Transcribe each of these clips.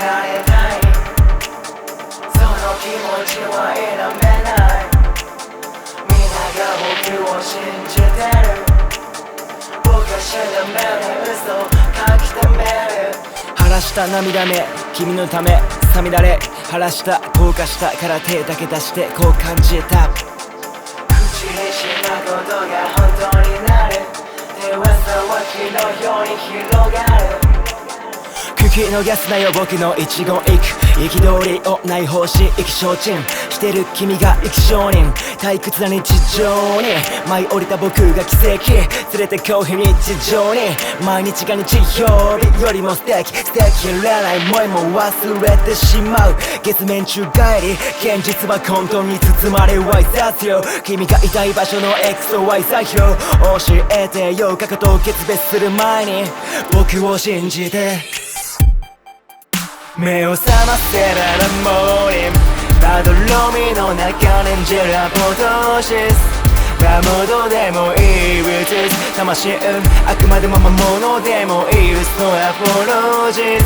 られないその気持ちは否めないみんなが僕を信じてる僕が定める嘘を書き留める晴らした涙目君のためさみだれ晴らした後悔したから手だけ出してこう感じた口にしたことが本当になる手は騒ぎのように広がる聞き逃すなよ僕の一言一句憤りをない方針意気消沈してる君が生き証人退屈な日常に舞い降りた僕が奇跡連れてこう非日常に毎日が日曜日よりも素敵捨てきれない思いも忘れてしまう月面中帰り現実は混沌に包まれワイザーよ君がいたい場所の XY 座標教えてよ過去と決別する前に僕を信じて目を覚ませられモーニングまどろみの中念じるアポトシス魔物でもいい With this 魂あくまでも魔物でもいい With no apologies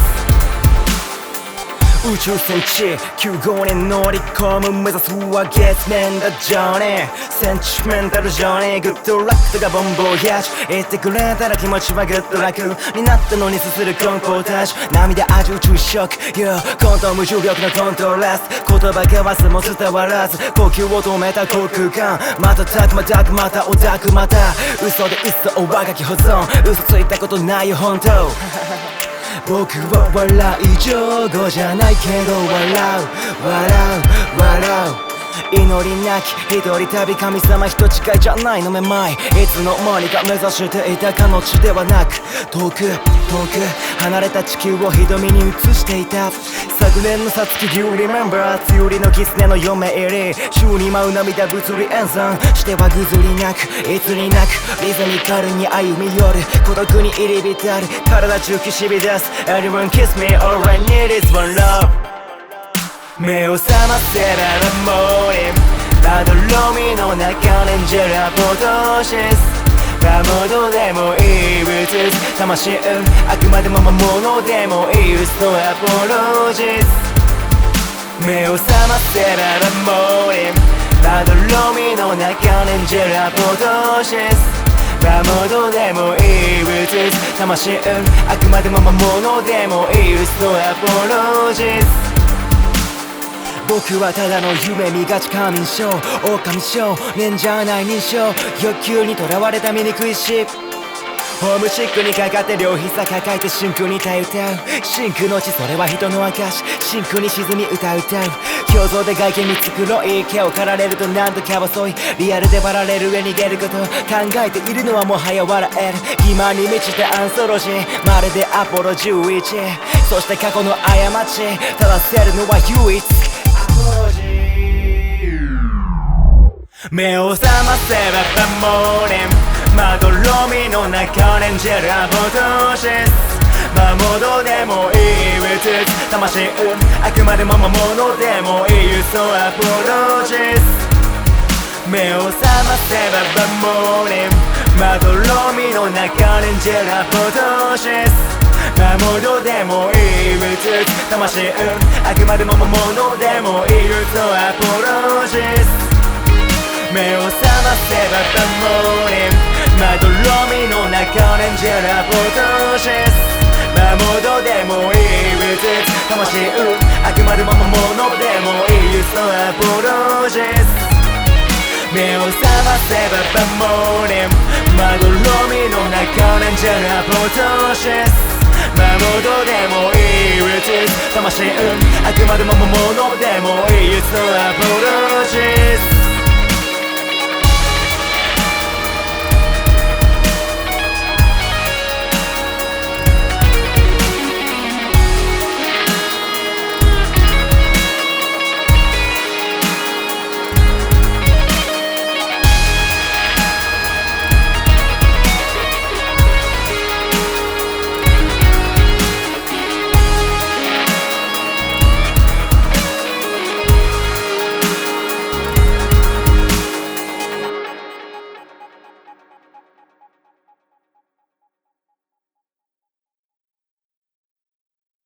宇宙船地9号に乗り込む目指すは月面だジョニーセンチメンタルジョニーグッドラックとかボンボーヤージ言ってくれたら気持ちはグッドラックになったのにすするコンポータージュ涙味宇宙ショック Yeah コント無重力のコントラスト言葉交わすも伝わらず呼吸を止めた航空間またたくまたくまたおたくまた嘘で一層若き保存嘘ついたことないよ本当僕は笑い上手じゃないけど笑う祈りなき一人旅神様人近いじゃないのめまいいつの間にか目指していた彼の地ではなく遠く離れた地球を瞳に映していた昨年のさつき Do you remember 強りの狐の嫁入り宙に舞う涙物理演算してはぐずりなくいつになくリズミカルに歩み寄る孤独に入り浸る体中きしび出す Everyone kiss me all I need is one love目を覚ませられモーニングまどろみの中念じるアポトシス魔物でもいい With this 魂あくまでも魔物でもいい With no apologies 目を覚ませられモーニングまどろみの中念じるアポトシス魔物でもいい With this 魂あくまでも魔物でもいい With no apologies僕はただの夢見がち仮眠症狼少年じゃない認証欲求にとらわれた醜いしホームシックにかかって両膝抱えて真空に耐え歌う真空の地それは人の証真空に沈み歌う胸像で外見に繕い毛を刈られるとなんとキャバソイリアルでパラレルへ逃げること考えているのはもはや笑える欺瞞に満ちたアンソロジーまるでアポロ11そして過去の過ち正せるのは唯一目を覚ませばモーニングまどろみの中念じるアポトシス魔物でもいい With it 魂あくまでも魔物でもいい So apologies 目を覚ませばモーニングまどろみの中念じるアポトシス魔物でもいい With it 魂あくまでも魔物でもいい So apologies目を覚ませばモーニングまどろみの中念じるアポトシス魔物でもいい With it 魂あくまでも魔物でもいい So apologies 目を覚ませばモーニングまどろみの中念じるアポトシス魔物でもいい With it 魂あくまでも魔物でもいい So apologies